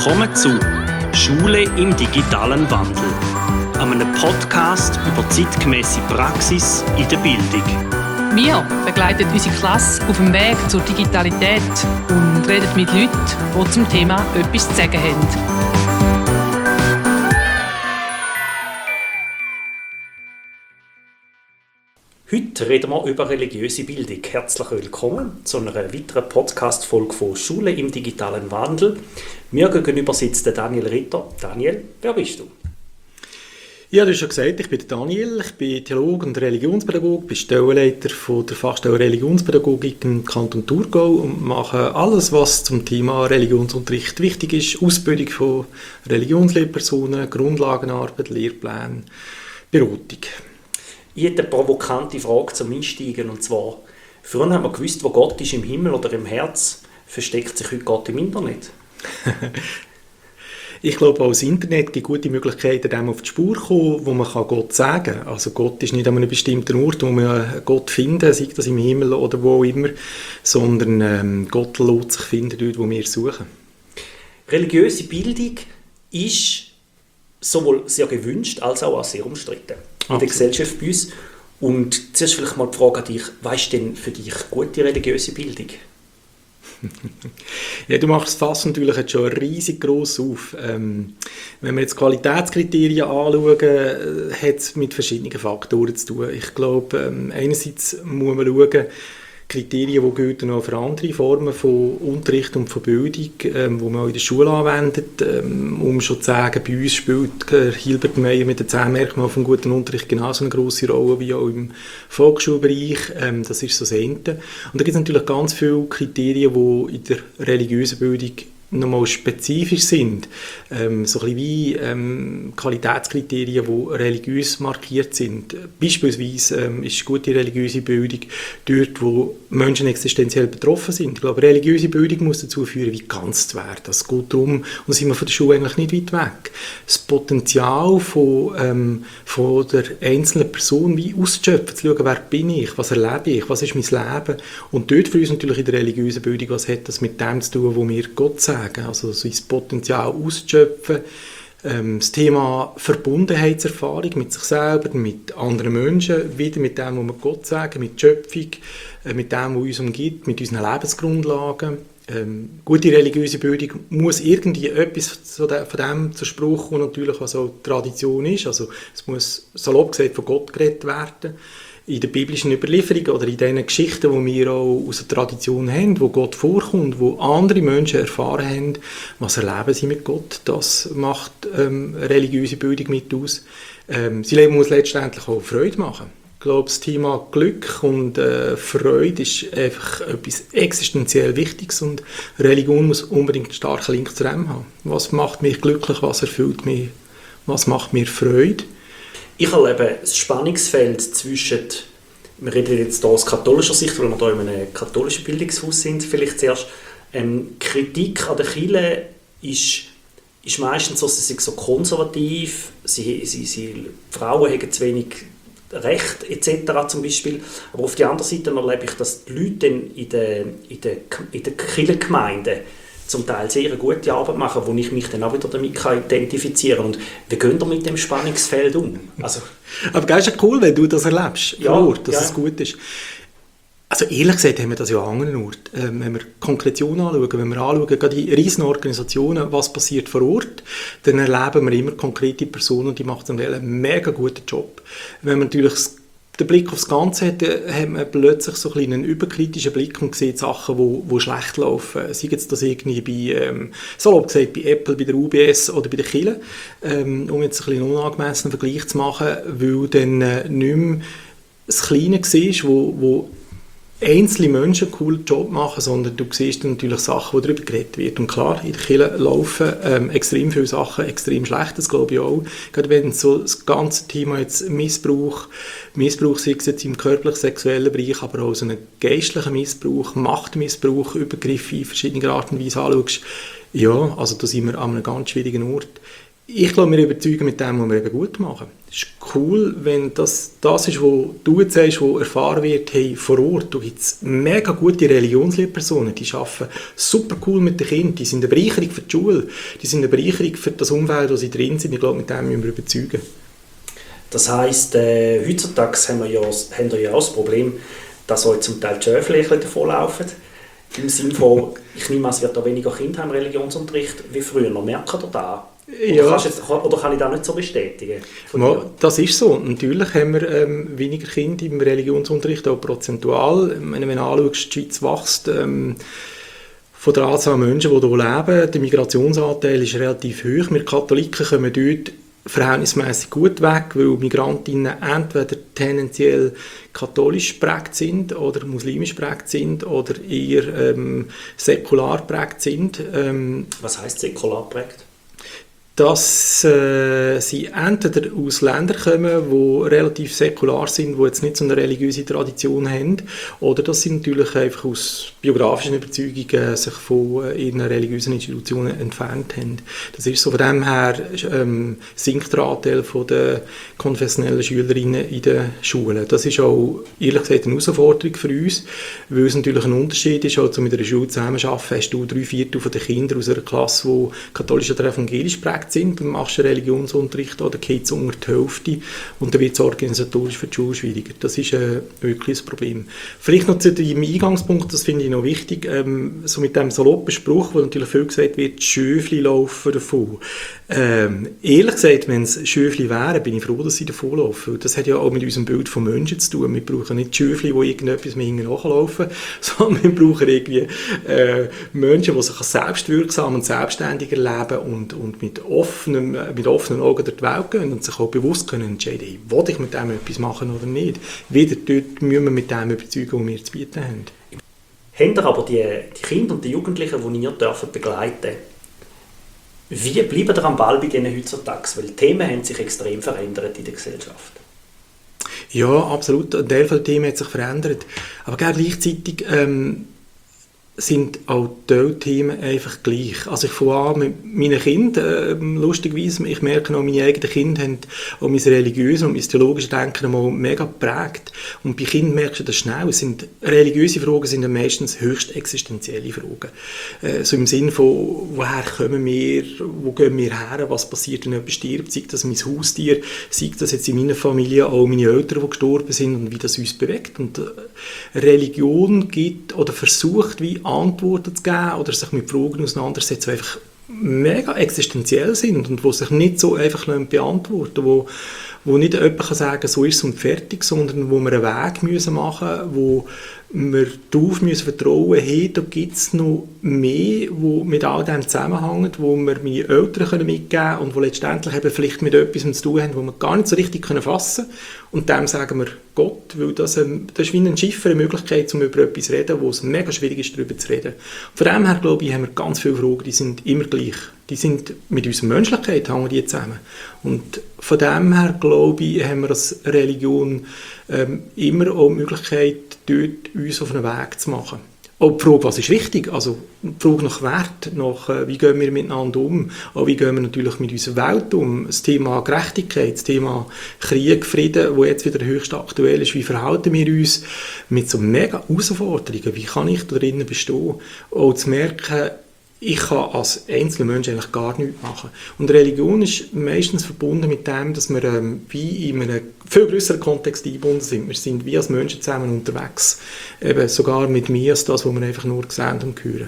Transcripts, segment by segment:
Willkommen zu Schule im digitalen Wandel, einem Podcast über zeitgemäße Praxis in der Bildung. Wir begleiten unsere Klasse auf dem Weg zur Digitalität und reden mit Leuten, die zum Thema etwas zu sagen haben. Heute reden wir über religiöse Bildung. Herzlich willkommen zu einer weiteren Podcast-Folge von Schule im digitalen Wandel. Mir gegenüber sitzt Daniel Ritter. Daniel, wer bist du? Ja, du hast schon gesagt, ich bin Daniel, ich bin Theologe und Religionspädagoge, bin Stellenleiter von der Fachstelle Religionspädagogik im Kanton Thurgau und mache alles, was zum Thema Religionsunterricht wichtig ist. Ausbildung von Religionslehrpersonen, Grundlagenarbeit, Lehrpläne, Beratung. Ich hätte eine provokante Frage zum Einsteigen, und zwar, früher haben wir gewusst, wo Gott ist, im Himmel oder im Herz. Versteckt sich heute Gott im Internet? Ich glaube, auch das Internet gibt gute Möglichkeiten, dem auf die Spur zu kommen, wo man Gott sagen kann. Also Gott ist nicht an einem bestimmten Ort, wo man Gott finden, sei das im Himmel oder wo immer, sondern Gott lässt sich finden dort, wo wir suchen. Religiöse Bildung ist sowohl sehr gewünscht als auch sehr umstritten in der Gesellschaft bei uns. Und zuerst vielleicht mal die Frage an dich, was ist denn für dich gute religiöse Bildung? Ja, du machst das Fass natürlich jetzt schon riesig gross auf. Wenn wir jetzt Qualitätskriterien anschauen, hat es mit verschiedenen Faktoren zu tun. Ich glaube, einerseits muss man schauen, Kriterien, die gelten auch für andere Formen von Unterricht und von Bildung, die man auch in der Schule anwendet. Um schon zu sagen, bei uns spielt Hilbert Meyer mit den 10 Merkmalen vom guten Unterricht genauso eine grosse Rolle wie auch im Volksschulbereich. Das ist so das eine. Und da gibt es natürlich ganz viele Kriterien, die in der religiösen Bildung nochmal spezifisch sind, so ein bisschen wie Qualitätskriterien, die religiös markiert sind. Beispielsweise ist gute religiöse Bildung dort, wo Menschen existenziell betroffen sind. Ich glaube, religiöse Bildung muss dazu führen, wie ganz zu werden. Das geht darum, und da sind wir von der Schule eigentlich nicht weit weg, das Potenzial von der einzelnen Person wie auszuschöpfen, zu schauen, wer bin ich, was erlebe ich, was ist mein Leben. Und dort für uns natürlich in der religiösen Bildung, was hat das mit dem zu tun, wo wir Gott sagen. Also sein Potenzial auszuschöpfen, das Thema Verbundenheitserfahrung mit sich selber, mit anderen Menschen, wieder mit dem, was wir Gott sagen, mit Schöpfung, mit dem, was uns umgibt, mit unseren Lebensgrundlagen. Gute religiöse Bildung muss irgendwie etwas von dem zur Spruch kommen, natürlich, was auch Tradition ist. Also es muss salopp gesagt von Gott geredet werden. In den biblischen Überlieferungen oder in den Geschichten, die wir auch aus der Tradition haben, wo Gott vorkommt, wo andere Menschen erfahren haben, was erleben sie mit Gott, das macht religiöse Bildung mit aus. Sie Leben muss letztendlich auch Freude machen. Ich glaube, das Thema Glück und Freude ist einfach etwas existenziell Wichtiges und Religion muss unbedingt einen starken Link zu dem haben. Was macht mich glücklich, was erfüllt mich, was macht mir Freude? Ich erlebe das Spannungsfeld zwischen, wir reden jetzt hier aus katholischer Sicht, weil wir hier in einem katholischen Bildungshaus sind, vielleicht zuerst, Kritik an der Kirche ist meistens so, sie sind so konservativ, Frauen haben zu wenig Recht etc. zum Beispiel. Aber auf der anderen Seite erlebe ich, dass die Leute in der Kirchengemeinde zum Teil sehr gute Arbeit machen, wo ich mich dann auch wieder damit identifizieren kann. Und wie gehen wir mit dem Spannungsfeld um? Also, aber das ist ja cool, wenn du das erlebst, ja, vor Ort, dass ja. es gut ist. Also ehrlich gesagt haben wir das ja an anderen Orten. Wenn wir Konkretion anschauen, wenn wir anschauen, gerade in riesen Organisationen, was passiert vor Ort, dann erleben wir immer konkrete Personen und die machen einen mega guten Job. Wenn man natürlich den Blick aufs Ganze hat, hat man plötzlich so ein einen überkritischen Blick und sieht Sachen, die schlecht laufen. Sei es das irgendwie bei, salopp gesagt, bei Apple, bei der UBS oder bei der Kirche, um jetzt ein einen unangemessenen Vergleich zu machen, weil dann nicht mehr das Kleine siehst, wo einzelne Menschen einen coolen Job machen, sondern du siehst dann natürlich Sachen, wo darüber geredet wird. Und klar, in der Kirche laufen extrem viele Sachen extrem schlecht, das glaube ich auch. Gerade wenn so das ganze Thema jetzt Missbrauch sei es jetzt im körperlich-sexuellen Bereich, aber auch so einen geistlichen Missbrauch, Machtmissbrauch, Übergriffe in verschiedenen Arten und Weisen anschaust, ja, also da sind wir an einem ganz schwierigen Ort. Ich glaube, wir überzeugen mit dem, was wir eben gut machen. Es ist cool, wenn das ist, was du jetzt sagst, was erfahren wird, hey, vor Ort. Da gibt es mega gute Religionslehrpersonen, die arbeiten super cool mit den Kindern, die sind eine Bereicherung für die Schule, die sind eine Bereicherung für das Umfeld, wo sie drin sind. Ich glaube, mit dem müssen wir überzeugen. Das heisst, heutzutage haben wir ja auch das Problem, dass euch zum Teil die Schöfle davonlaufen. Im Sinne von, ich nehme an, es wird da weniger Kinder im Religionsunterricht wie früher. Merkt ihr da? Ja. Oder kann ich das nicht so bestätigen? Das ist so. Natürlich haben wir weniger Kinder im Religionsunterricht, auch prozentual. Wenn du anschaust, die Schweiz wächst von der Anzahl Menschen, die hier leben. Der Migrationsanteil ist relativ hoch. Wir Katholiken kommen dort verhältnismäßig gut weg, weil Migrantinnen entweder tendenziell katholisch geprägt sind oder muslimisch geprägt sind oder eher säkular geprägt sind. Was heisst säkular geprägt? Dass sie entweder aus Ländern kommen, die relativ säkular sind, die jetzt nicht so eine religiöse Tradition haben, oder dass sie natürlich einfach aus biografischen Überzeugungen sich von ihren religiösen Institutionen entfernt haben. Das ist so. Von dem her sinkt der Anteil der konfessionellen Schülerinnen in den Schulen. Das ist auch, ehrlich gesagt, eine Herausforderung für uns, weil es natürlich ein Unterschied ist, also mit einer Schule zusammenarbeiten, hast du 3/4 der Kinder aus einer Klasse, die katholisch oder evangelisch prägt sind, dann machst du einen Religionsunterricht oder geht es unter die Hälfte und dann wird es organisatorisch für die Schule schwieriger. Das ist wirklich ein Problem. Vielleicht noch zu deinem Eingangspunkt, das finde ich noch wichtig, so mit dem saloppen Spruch, wo natürlich viel gesagt wird, Schöfli laufen davon. Ehrlich gesagt, wenn es Schöfli wären, bin ich froh, dass sie davon laufen. Das hat ja auch mit unserem Bild von Menschen zu tun. Wir brauchen nicht Schöfli, die irgendetwas mehr hinten nachlaufen, sondern wir brauchen irgendwie Menschen, die sich selbstwirksam und selbstständig erleben und mit offenen Augen durch die Welt gehen und sich auch bewusst können entscheiden, hey, will ich mit dem etwas machen oder nicht. Wieder dort müssen wir mit dem überzeugen, was wir zu bieten haben. Habt ihr aber die Kinder und die Jugendlichen, die ihr begleiten dürft, wie bleiben ihr am Ball bei denen heutzutage? Weil die Themen haben sich extrem verändert in der Gesellschaft. Ja, absolut. Ein Teil der Themen hat sich verändert. Aber gleichzeitig sind auch diese Themen einfach gleich. Also ich fange an mit meinen Kindern, lustigerweise, ich merke auch, meine eigenen Kinder haben auch mein religiöses und mein theologisches Denken einmal mega geprägt. Und bei Kindern merkst du das schnell. Religiöse Fragen sind dann meistens höchst existenzielle Fragen. So im Sinne von, woher kommen wir, wo gehen wir her, was passiert, wenn jemand stirbt, sei das mein Haustier, sei das jetzt in meiner Familie auch meine Eltern, die gestorben sind und wie das uns bewegt. Und Religion gibt oder versucht, wie Antworten zu geben oder sich mit Fragen auseinandersetzen, die einfach mega existenziell sind und die sich nicht so einfach beantworten lassen, wo nicht jemand kann sagen, so ist es und fertig, sondern wo wir einen Weg machen müssen, wo wir darauf vertrauen müssen, hey, da gibt es noch mehr, wo mit all dem zusammenhängt, wo wir meine Eltern mitgeben können und wo letztendlich eben vielleicht mit etwas zu tun haben, wo wir gar nicht so richtig fassen können. Und dem sagen wir Gott, weil das ist wie ein Schiffer, eine Möglichkeit, um über etwas zu reden, wo es mega schwierig ist, darüber zu reden. Von dem her, glaube ich, haben wir ganz viele Fragen, die sind immer gleich. Die sind mit unserer Menschlichkeit hängen die zusammen. Und von dem her, glaube ich, haben wir als Religion immer auch die Möglichkeit, dort uns auf einen Weg zu machen. Auch die Frage, was ist wichtig? Also die Frage nach Wert, nach wie gehen wir miteinander um, auch wie gehen wir natürlich mit unserer Welt um. Das Thema Gerechtigkeit, das Thema Krieg, Frieden, wo jetzt wieder höchst aktuell ist. Wie verhalten wir uns mit so mega Herausforderungen? Wie kann ich da drinnen bestehen? Auch zu merken, ich kann als einzelner Mensch eigentlich gar nichts machen. Und Religion ist meistens verbunden mit dem, dass wir wie in einem viel grösseren Kontext eingebunden sind. Wir sind wie als Menschen zusammen unterwegs. Eben sogar mit mehr als das, was wir einfach nur sehen und hören.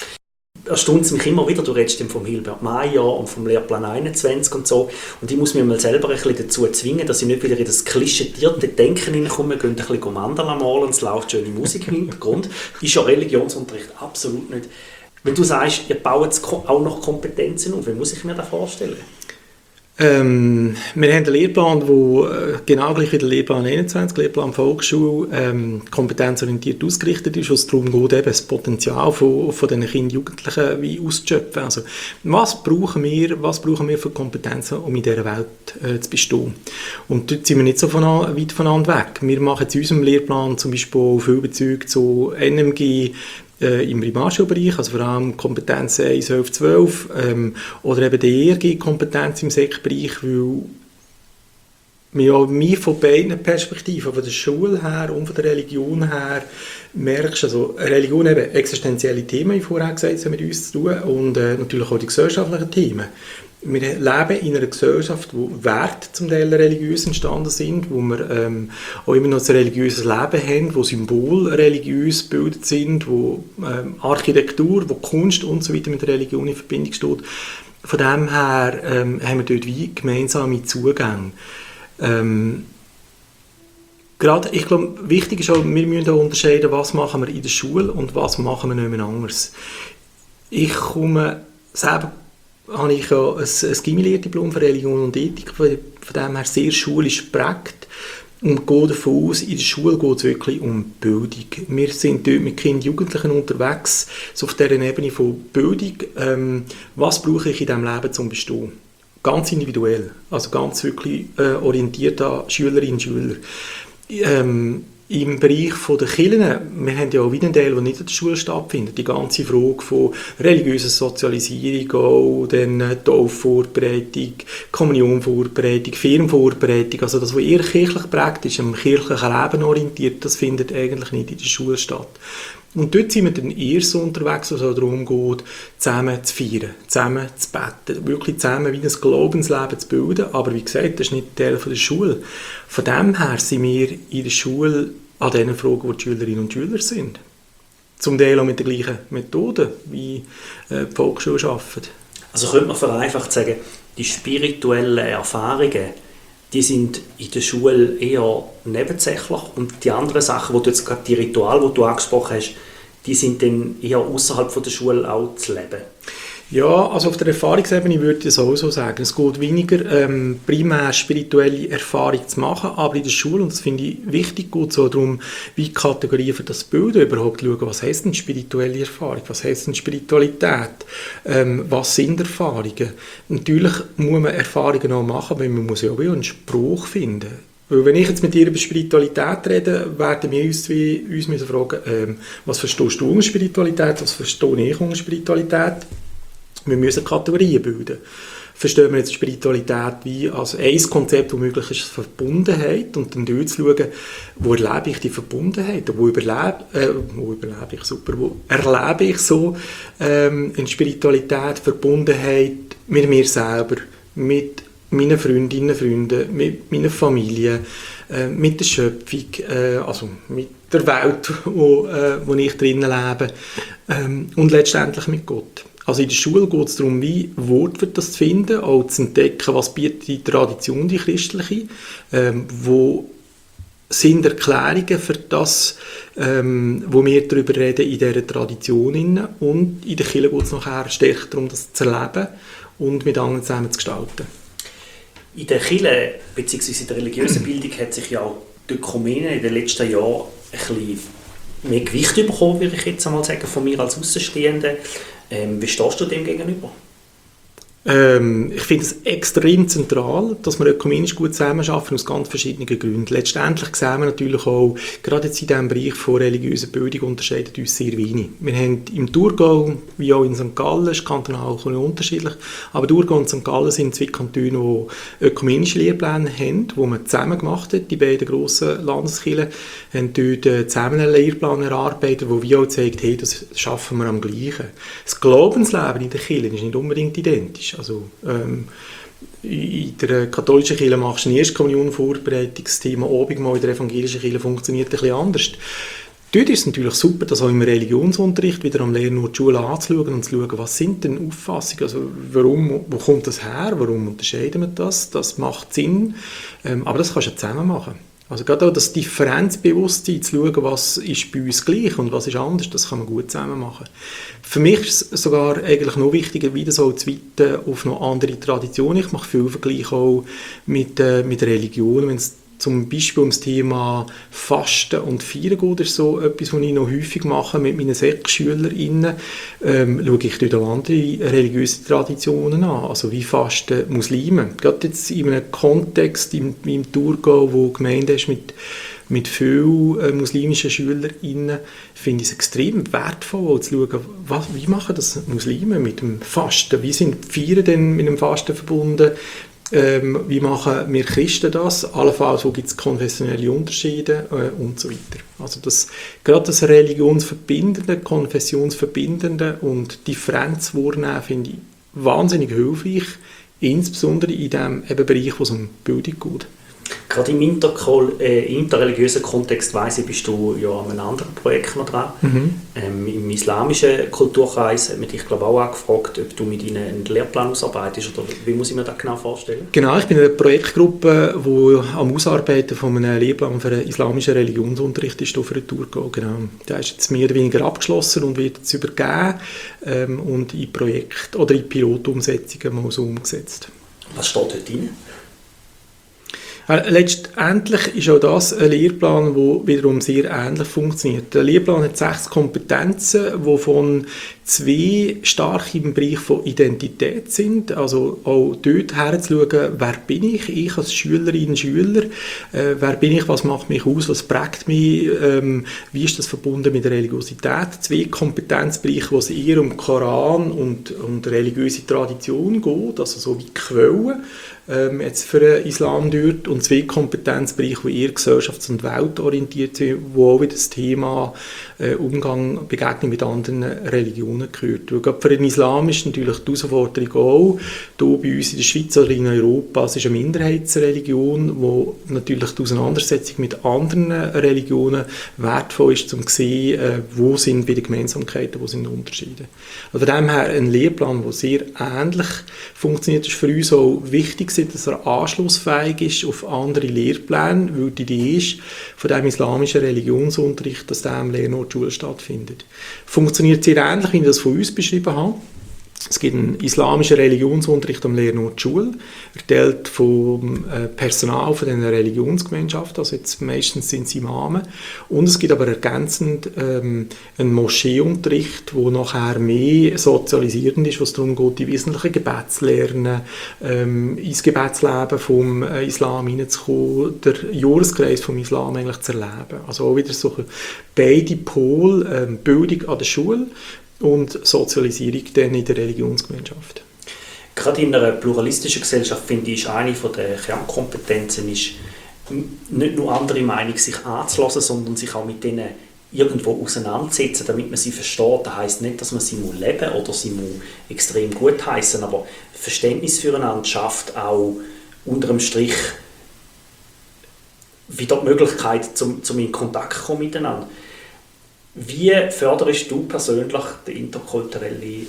Erstaunt es mich immer wieder, du redest vom Hilbert Meyer und vom Lehrplan 21 und so. Und ich muss mich mal selber ein bisschen dazu zwingen, dass ich nicht wieder in das klischeetierte Denken hineinkomme. Wir gehen ein bisschen Mandala malen und es läuft schöne Musik im Hintergrund. Ist ja Religionsunterricht absolut nicht. Wenn du sagst, ihr baut auch noch Kompetenzen auf, wie muss ich mir das vorstellen? Wir haben einen Lehrplan, der genau gleich wie der Lehrplan 21, Lehrplan Volksschule, kompetenzorientiert ausgerichtet ist, wo es darum geht, eben das Potenzial von diesen Kindern und Jugendlichen wie auszuschöpfen. Also, was brauchen wir für Kompetenzen, um in dieser Welt zu bestehen? Und dort sind wir nicht so weit voneinander weg. Wir machen in unserem Lehrplan zum Beispiel viel Bezug zu NMG, im Primarschulbereich, also vor allem Kompetenz 1, 11, 12 oder eben die ERG-Kompetenz im Sekbereich, weil mir von beiden Perspektiven, von der Schule her und von der Religion her, merkst, also Religion eben existenzielle Themen, wie vorher gesagt, haben mit uns zu tun und natürlich auch die gesellschaftlichen Themen. Wir leben in einer Gesellschaft, wo Werte zum Teil religiös entstanden sind, wo wir auch immer noch ein religiöses Leben haben, wo Symbole religiös gebildet sind, wo Architektur, wo Kunst und so weiter mit der Religion in Verbindung steht. Von dem her haben wir dort wie gemeinsame Zugänge. Gerade, ich glaube, wichtig ist auch, wir müssen auch unterscheiden, was machen wir in der Schule und was machen wir nicht mehr anders. Ich komme selber, habe ich ja ein Gimmi-Lehrdiplom für Religion und Ethik, von dem her sehr schulisch geprägt und gehe davon aus, in der Schule geht es wirklich um Bildung. Wir sind dort mit Kindern und Jugendlichen unterwegs, so auf dieser Ebene von Bildung, was brauche ich in diesem Leben zum Bestehen. Ganz individuell, also ganz wirklich orientiert an Schülerinnen und Schüler. Im Bereich der Kirchen, wir haben ja auch wieder einen Teil, der nicht in der Schule stattfindet. Die ganze Frage von religiöser Sozialisierung, auch dann Taufvorbereitung, Kommunionvorbereitung, Firmenvorbereitung, also das, was eher kirchlich geprägt ist, am kirchlichen Leben orientiert, das findet eigentlich nicht in der Schule statt. Und dort sind wir dann eher so unterwegs, was es darum geht, zusammen zu feiern, zusammen zu beten, wirklich zusammen wie ein Glaubensleben zu bilden. Aber wie gesagt, das ist nicht Teil der Schule. Von dem her sind wir in der Schule an den Fragen, wo die Schülerinnen und Schüler sind. Zum Teil auch mit den gleichen Methoden, wie die Volksschule arbeitet. Also könnte man vereinfacht sagen, die spirituellen Erfahrungen, die sind in der Schule eher nebensächlich und die anderen Sachen, die du jetzt gerade die Rituale, die du angesprochen hast, die sind dann eher außerhalb der Schule auch zu leben. Ja, also auf der Erfahrungsebene würde ich es auch so sagen. Es geht weniger primär spirituelle Erfahrung zu machen, aber in der Schule, und das finde ich wichtig, geht es auch darum, wie Kategorien für das Bilden überhaupt schauen, was heisst denn spirituelle Erfahrung, was heisst denn Spiritualität, was sind Erfahrungen. Natürlich muss man Erfahrungen auch machen, weil man muss ja auch einen Spruch finden. Weil wenn ich jetzt mit dir über Spiritualität rede, werden wir uns müssen fragen, was verstehst du unter Spiritualität, was verstehe ich unter Spiritualität? Wir müssen Kategorien bilden. Verstehen wir jetzt Spiritualität wie als ein Konzept, das möglich ist, Verbundenheit, und dann dort zu schauen, wo erlebe ich die Verbundenheit, wo erlebe ich so in Spiritualität, Verbundenheit mit mir selber, mit meinen Freundinnen und Freunden, mit meiner Familie, mit der Schöpfung, also mit der Welt, wo ich drinnen lebe, und letztendlich mit Gott. Also in der Schule geht es darum, wie Wort für das zu finden, auch zu entdecken, was bietet die Tradition, die christliche, wo sind Erklärungen für das, wo wir darüber reden in dieser Tradition. Und in der Kirche geht es nachher stärker darum, das zu erleben und mit anderen zusammen zu gestalten. In der Kirche bzw. in der religiösen Bildung hat sich ja auch die Ökumene in den letzten Jahren ein bisschen mehr Gewicht bekommen, würde ich jetzt einmal sagen, von mir als Außenstehende. Wie stehst du dem gegenüber? Ich finde es extrem zentral, dass wir ökumenisch gut zusammenarbeiten, aus ganz verschiedenen Gründen. Letztendlich sehen wir natürlich auch, gerade jetzt in diesem Bereich von religiöser Bildung unterscheidet uns sehr wenig. Wir haben im Thurgau, wie auch in St. Gallen, ist kantonal auch unterschiedlich, aber Thurgau und St. Gallen sind zwei Kantone, die ökumenische Lehrpläne haben, die man zusammen gemacht hat. Die beiden grossen Landeskirchen haben dort zusammen einen Lehrplan erarbeitet, der wie auch zeigt, hey, das schaffen wir am Gleichen. Das Glaubensleben in der Kirche ist nicht unbedingt identisch. Also, in der katholischen Kirche machst du ein Erstkommunion-Vorbereitungsthema, Abendmahl in der evangelischen Kirche funktioniert ein bisschen anders. Dort ist es natürlich super, das auch im Religionsunterricht wieder am Lehrern die Schule anzuschauen und zu schauen, was sind denn Auffassungen, also wo kommt das her, warum unterscheiden wir das, das macht Sinn, aber das kannst du zusammen machen. Also gerade auch das Differenzbewusstsein, zu schauen, was ist bei uns gleich und was ist anders, das kann man gut zusammen machen. Für mich ist es sogar eigentlich noch wichtiger, wie das auch zu weiten auf noch andere Traditionen. Ich mache viel Vergleich auch mit Religion, wenn es zum Beispiel um das Thema Fasten und Feiern geht, ist so etwas, was ich noch häufig mache mit meinen SEK-SchülerInnen. Schaue ich dort auch andere religiöse Traditionen an, also wie fasten Muslime. Gerade jetzt in einem Kontext, wie im Thurgau, wo Gemeinde ist mit mit vielen muslimischen SchülerInnen, finde ich es extrem wertvoll, zu schauen, wie machen das Muslime mit dem Fasten, wie sind die Feiern denn mit dem Fasten verbunden, wie machen wir Christen das, allenfalls wo gibt es konfessionelle Unterschiede und so weiter. Also gerade das Religionsverbindende, Konfessionsverbindende und Differenz wahrnehmen, finde ich wahnsinnig hilfreich, insbesondere in dem Bereich, wo es um Bildung geht. Gerade im interreligiösen Kontext weiss ich, bist du ja an einem anderen Projekt noch dran. Im islamischen Kulturkreis hat man dich, glaube ich, auch angefragt, ob du mit ihnen einen Lehrplan ausarbeitest, oder wie muss ich mir das genau vorstellen? Genau, ich bin in einer Projektgruppe, die am Ausarbeiten von einem Lehrplan für einen islamischen Religionsunterricht ist, für eine Tour geht. Genau. Der ist jetzt mehr oder weniger abgeschlossen und wird jetzt übergeben und in Projekt- oder in Pilotumsetzungen mal so umgesetzt. Was steht dort drin? Letztendlich ist auch das ein Lehrplan, der wiederum sehr ähnlich funktioniert. Der Lehrplan hat 6 Kompetenzen, wovon 2 stark im Bereich von Identität sind. Also auch dort herzuschauen, wer bin ich als Schülerin, Schüler, wer bin ich, was macht mich aus, was prägt mich, wie ist das verbunden mit der Religiosität. 2 Kompetenzbereiche, wo es eher um Koran und religiöse Tradition geht, also so wie Quellen jetzt für den Islam dort, und 2 Kompetenzbereiche, die eher gesellschafts- und weltorientiert sind, wo auch wieder das Thema Umgang, Begegnung mit anderen Religionen gehört. Weil gerade für den Islam ist natürlich die Herausforderung auch, hier bei uns in der Schweiz oder in Europa, es ist eine Minderheitsreligion, wo natürlich die Auseinandersetzung mit anderen Religionen wertvoll ist, um zu sehen, wo sind wieder Gemeinsamkeiten, wo sind Unterschiede. Also von dem her ein Lehrplan, der sehr ähnlich funktioniert, ist für uns auch wichtig, dass er anschlussfähig ist auf andere Lehrpläne, weil die Idee ist von dem islamischen Religionsunterricht, dass der am Lehrort Schule stattfindet. Funktioniert sehr ähnlich, wie ich das von uns beschrieben habe. Es gibt einen islamischen Religionsunterricht am Lehrort Schule, erteilt vom Personal von dieser Religionsgemeinschaft, also jetzt meistens sind es Imamen. Und es gibt aber ergänzend einen Moscheeunterricht, der nachher mehr sozialisierend ist, was darum geht, die wesentlichen Gebetslernen, ins Gebetsleben vom Islam hineinzukommen, den Jahreskreis vom Islam eigentlich zu erleben. Also auch wieder so beide Pole, Bildung an der Schule und Sozialisierung dann in der Religionsgemeinschaft. Gerade in einer pluralistischen Gesellschaft, finde ich, ist eine der Kernkompetenzen, ist nicht nur andere Meinung sich anzulassen, sondern sich auch mit denen irgendwo auseinandersetzen, damit man sie versteht. Das heisst nicht, dass man sie leben muss oder sie muss extrem gut heißen, aber Verständnis füreinander schafft auch unter dem Strich wieder die Möglichkeit, zum in Kontakt zu kommen miteinander. Wie förderst du persönlich den interkulturellen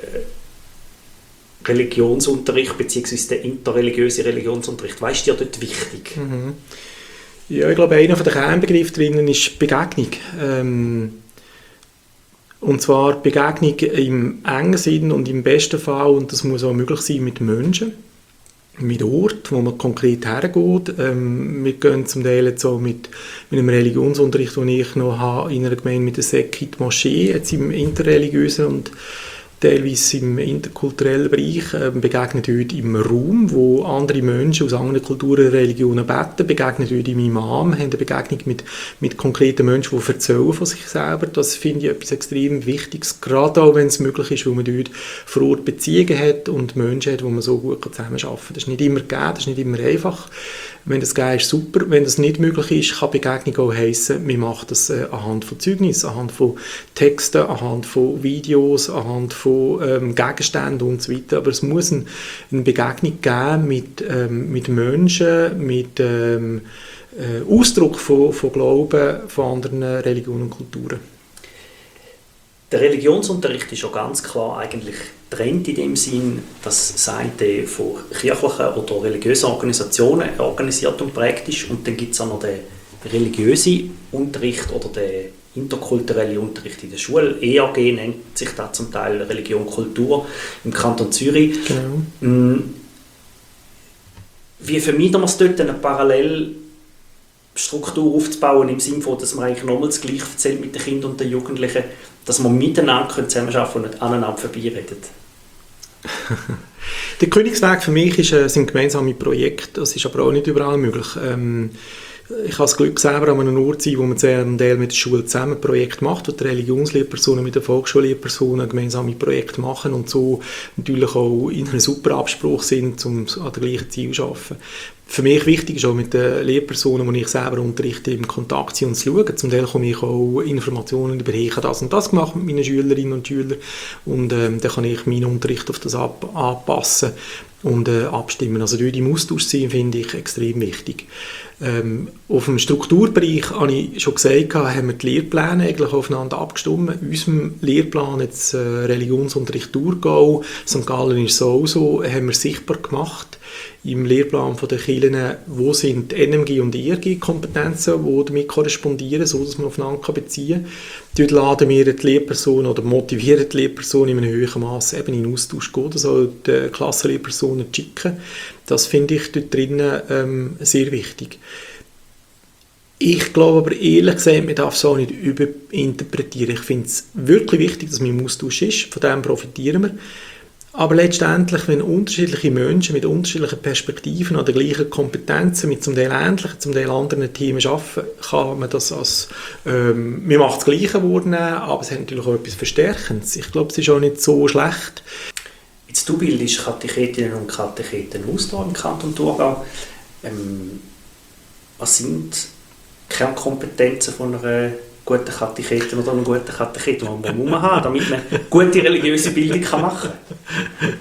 Religionsunterricht bzw. den interreligiösen Religionsunterricht? Was ist dir dort wichtig? Ja, ich glaube, einer der Kernbegriffe drinnen ist Begegnung. Und zwar Begegnung im engen Sinn und im besten Fall, und das muss auch möglich sein, mit Menschen, mit Ort, wo man konkret hergeht. Wir gehen zum Teil jetzt so mit einem Religionsunterricht, den ich noch habe, in einer Gemeinde mit der Sek in die Moschee, jetzt im interreligiösen und teilweise im interkulturellen Bereich, begegnen dort im Raum, wo andere Menschen aus anderen Kulturen und Religionen beten, begegnen dort im Imam, haben eine Begegnung mit konkreten Menschen, die erzählen von sich selber. Das finde ich etwas extrem Wichtiges, gerade auch wenn es möglich ist, weil man dort vor Ort Beziehungen hat und Menschen hat, wo man so gut zusammenarbeiten kann. Das ist nicht immer gegeben, das ist nicht immer einfach. Wenn das geht, ist super. Wenn das nicht möglich ist, kann Begegnung auch heissen, man macht das anhand von Zeugnissen, anhand von Texten, anhand von Videos, anhand von Gegenständen und so weiter. Aber es muss eine Begegnung geben mit Menschen, mit Ausdruck von Glauben von anderen Religionen und Kulturen. Der Religionsunterricht ist ja ganz klar eigentlich getrennt in dem Sinn, dass das eine von kirchlichen oder religiösen Organisationen organisiert und prägt ist, und dann gibt es auch noch den religiösen Unterricht oder den interkulturellen Unterricht in der Schule. EAG nennt sich da zum Teil Religion Kultur im Kanton Zürich. Genau. Wie vermeiden wir es dort, eine Parallelstruktur aufzubauen, im Sinne von, dass man eigentlich nochmal das Gleiche erzählt mit den Kindern und den Jugendlichen, dass man miteinander zusammenarbeiten und nicht aneinander vorbeireden? Der Königsweg für mich sind gemeinsame Projekte. Das ist aber auch nicht überall möglich. Ich habe das Glück, selber an einem Ort zu sein, wo man zum Teil mit der Schule zusammen ein Projekt macht, wo die Religionslehrpersonen mit den Volksschullehrpersonen gemeinsame Projekte machen und so natürlich auch in einem super Abspruch sind, um an den gleichen Ziel zu arbeiten. Für mich wichtig ist auch mit den Lehrpersonen, die ich selber unterrichte, im Kontakt zu sein und zu schauen. Zum Teil komme ich auch Informationen über, ich habe das und das gemacht mit meinen Schülerinnen und Schülern und dann kann ich meinen Unterricht auf das anpassen und abstimmen. Also durch die Austausch sein, finde ich extrem wichtig. Auf dem Strukturbereich, habe ich schon gesagt, haben wir die Lehrpläne eigentlich aufeinander abgestimmt. In unserem Lehrplan jetzt Religionsunterricht Thurgau, St. Gallen ist so, haben wir sichtbar gemacht im Lehrplan der Kirchen, wo sind NMG und ERG-Kompetenzen, die damit korrespondieren, sodass man aufeinander beziehen kann. Dort laden wir die Lehrpersonen oder motivieren die Lehrpersonen in einem höheren Maß eben in Austausch zu gehen, das auch die Klassenlehrpersonen zu schicken. Das finde ich dort drinnen sehr wichtig. Ich glaube aber ehrlich gesagt, man darf es auch nicht überinterpretieren. Ich finde es wirklich wichtig, dass man im Austausch ist, von dem profitieren wir. Aber letztendlich, wenn unterschiedliche Menschen mit unterschiedlichen Perspektiven an den gleichen Kompetenzen, mit zum Teil ähnlichen, zum Teil anderen Themen arbeiten, kann man das als, man macht das Gleiche wahrnehmen, aber es hat natürlich auch etwas Verstärkendes. Ich glaube, es ist auch nicht so schlecht. Jetzt, du bildest Katechetinnen und Katecheten aus hier im Kanton Thurgau. Was sind Kernkompetenzen von einer guten Katechetin oder einem guten Katecheten, die muss man haben, damit man gute religiöse Bildung machen kann?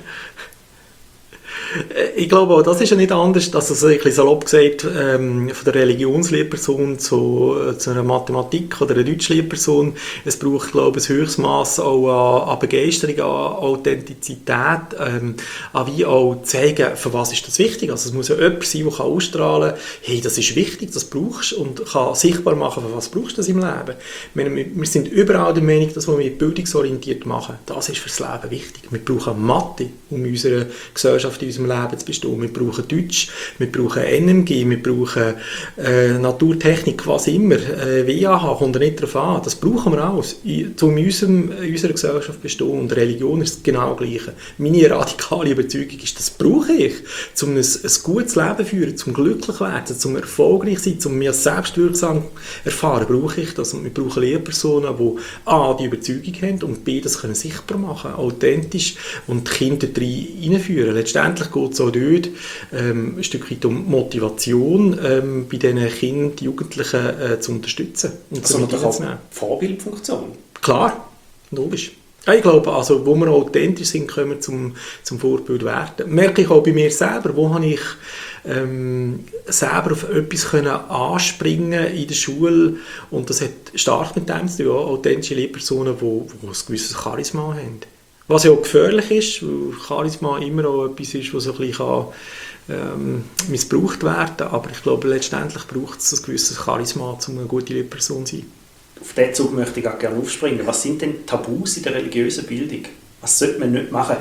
Ich glaube auch, das ist ja nicht anders, dass es ein bisschen salopp gesagt, von der Religionslehrperson zu einer Mathematik- oder einer Deutschlehrperson. Es braucht, glaube ich, ein höchstes Maß auch an Begeisterung, an Authentizität, an wie auch zeigen, für was ist das wichtig. Also es muss ja jemand sein, der ausstrahlen kann, hey, das ist wichtig, das brauchst du, und kann sichtbar machen, für was brauchst du das im Leben. Wir sind überall der Meinung, dass wir bildungsorientiert machen, das ist fürs Leben wichtig. Wir brauchen Mathe, um unsere Gesellschaft, in unserem Leben zu bestehen. Wir brauchen Deutsch, wir brauchen NMG, wir brauchen Naturtechnik, was immer. WAH kommt nicht darauf an. Das brauchen wir alles, um in unserer Gesellschaft zu bestehen. Und Religion ist genau das Gleiche. Meine radikale Überzeugung ist, das brauche ich, um ein gutes Leben zu führen, zum glücklich werden, zum erfolgreich sein, um mich selbstwirksam erfahren, brauche ich das. Und wir brauchen Lehrpersonen, die A, die Überzeugung haben und B, das können sichtbar machen, authentisch und die Kinder reinführen. Letztendlich geht es auch dort ein Stück weit um Motivation, bei diesen Kindern, die Jugendlichen zu unterstützen. Und also natürlich auch Vorbildfunktion. Klar, logisch. Ja, ich glaube, also, wo wir authentisch sind, können wir zum Vorbild werden. Merke ich auch bei mir selber, wo habe ich selber auf etwas können anspringen in der Schule, und das hat stark mit dem zu tun, authentische Lehrpersonen, die ein gewisses Charisma haben. Was ja auch gefährlich ist, weil Charisma immer auch etwas ist, was so ein bisschen missbraucht werden kann. Aber ich glaube, letztendlich braucht es ein gewisses Charisma, um eine gute Lehrperson zu sein. Auf diesen Zug möchte ich auch gerne aufspringen. Was sind denn Tabus in der religiösen Bildung? Was sollte man nicht machen?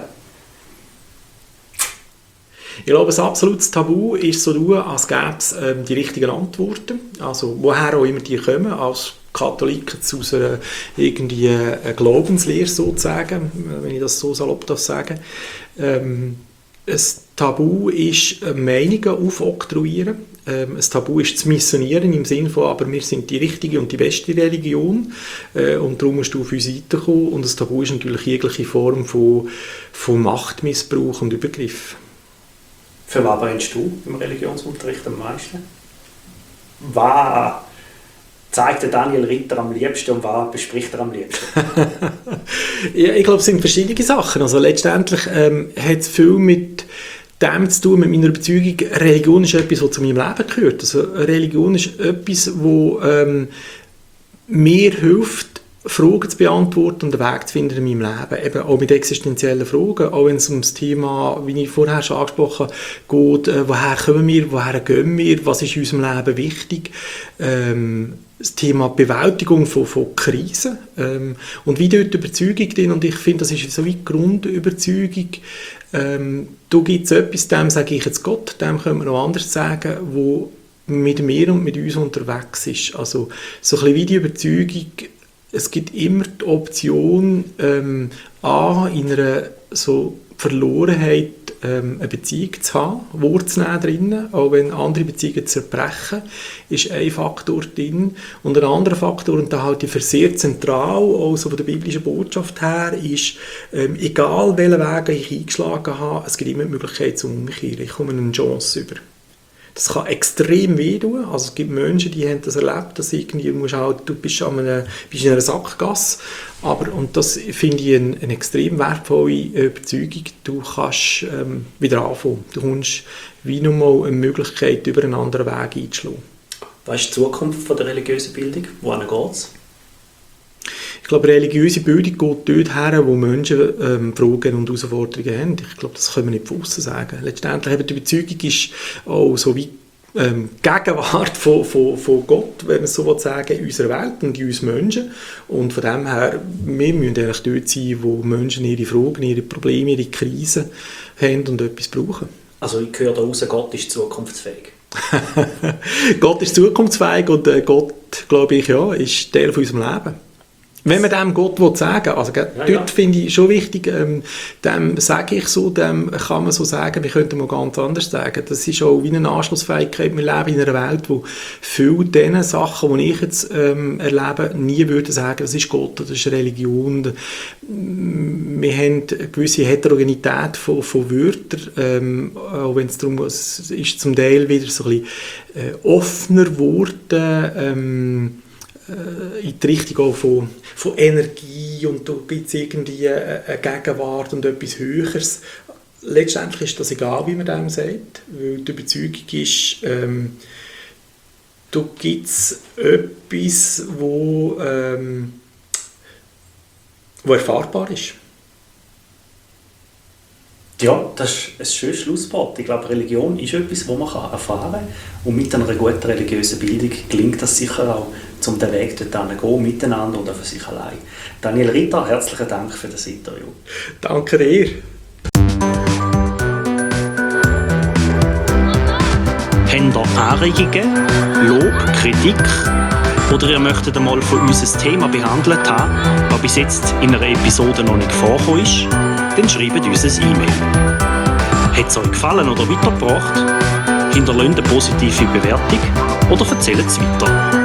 Ich glaube, ein absolutes Tabu ist so tun, als gäbe es die richtigen Antworten. Also, woher auch immer die kommen, als Katholiken aus einer irgendwie Glaubenslehre sozusagen, wenn ich das so salopp sagen darf. Ein Tabu ist Meinungen aufoktroyieren. Ein Tabu ist zu missionieren im Sinne von, aber wir sind die richtige und die beste Religion und darum musst du auf uns weiterkommen. Und ein Tabu ist natürlich jegliche Form von Machtmissbrauch und Übergriff. Für was brennst du im Religionsunterricht am meisten? Was zeigt der Daniel Ritter am liebsten und was bespricht er am liebsten? Ja, ich glaube, es sind verschiedene Sachen. Also letztendlich hat es viel mit dem zu tun, mit meiner Überzeugung, Religion ist etwas, was zu meinem Leben gehört. Also Religion ist etwas, das mir hilft, Fragen zu beantworten und einen Weg zu finden in meinem Leben. Eben auch mit existenziellen Fragen, auch wenn es um das Thema, wie ich vorher schon angesprochen habe, geht, woher kommen wir, woher gehen wir, was ist in unserem Leben wichtig, das Thema Bewältigung von Krisen und wie dort die Überzeugung drin, und ich finde, das ist so wie die Grundüberzeugung, da gibt es etwas, dem sage ich jetzt Gott, dem können wir noch anders sagen, wo mit mir und mit uns unterwegs ist. Also so ein bisschen wie die Überzeugung, es gibt immer die Option, in einer so Verlorenheit eine Beziehung zu haben, Wurzeln drinnen, auch wenn andere Beziehungen zerbrechen, ist ein Faktor drin. Und ein anderer Faktor, und da halte ich für sehr zentral, auch so von der biblischen Botschaft her, ist, egal welchen Weg ich eingeschlagen habe, es gibt immer die Möglichkeit zum Umkehren. Ich komme eine Chance über. Das kann extrem wehtun. Also es gibt Menschen, die haben das erlebt, dass irgendwie du bist in einer Sackgasse. Und das finde ich eine extrem wertvolle Überzeugung. Du kannst wieder anfangen. Du kommst wie nochmal eine Möglichkeit, über einen anderen Weg einzuschlagen. Was ist die Zukunft der religiösen Bildung? Wohin geht es? Ich glaube, religiöse Bildung geht dort her, wo Menschen Fragen und Herausforderungen haben. Ich glaube, das können wir nicht von außen sagen. Letztendlich die Überzeugung ist auch so wie Gegenwart von Gott, wenn man es so sagen will, in unserer Welt und in uns Menschen. Und von dem her, wir müssen eigentlich dort sein, wo Menschen ihre Fragen, ihre Probleme, ihre Krisen haben und etwas brauchen. Also ich höre daraus, Gott ist zukunftsfähig. Gott ist zukunftsfähig und Gott, glaube ich, ja, ist Teil von unserem Leben. Wenn man dem Gott sagen will, also dort finde ich schon wichtig, dem sage ich so, dem kann man so sagen, wir könnten mal ganz anders sagen. Das ist auch wie eine Anschlussfähigkeit. Wir leben in einer Welt, wo viele dieser Sachen, die ich jetzt erlebe, nie würde sagen, das ist Gott, das ist Religion. Wir haben eine gewisse Heterogenität von Wörtern, auch wenn es darum ist, zum Teil wieder so ein bisschen offener geworden, in die Richtung auch von Energie und da gibt es irgendwie eine Gegenwart und etwas Höheres. Letztendlich ist das egal, wie man dem sagt, weil die Überzeugung ist, da gibt es etwas, wo erfahrbar ist. Ja, das ist ein schönes Schlusswort. Ich glaube, Religion ist etwas, das man erfahren kann. Und mit einer guten religiösen Bildung gelingt das sicher auch, um den Weg dorthin zu gehen, miteinander und auch für sich allein. Daniel Ritter, herzlichen Dank für das Interview. Danke dir. Habt ihr Anregungen, Lob, Kritik? Oder ihr möchtet einmal von uns ein Thema behandelt haben, das bis jetzt in einer Episode noch nicht vorgekommen ist? Dann schreibt uns ein E-Mail. Hat es euch gefallen oder weitergebracht? Hinterlasst eine positive Bewertung oder erzählt es weiter.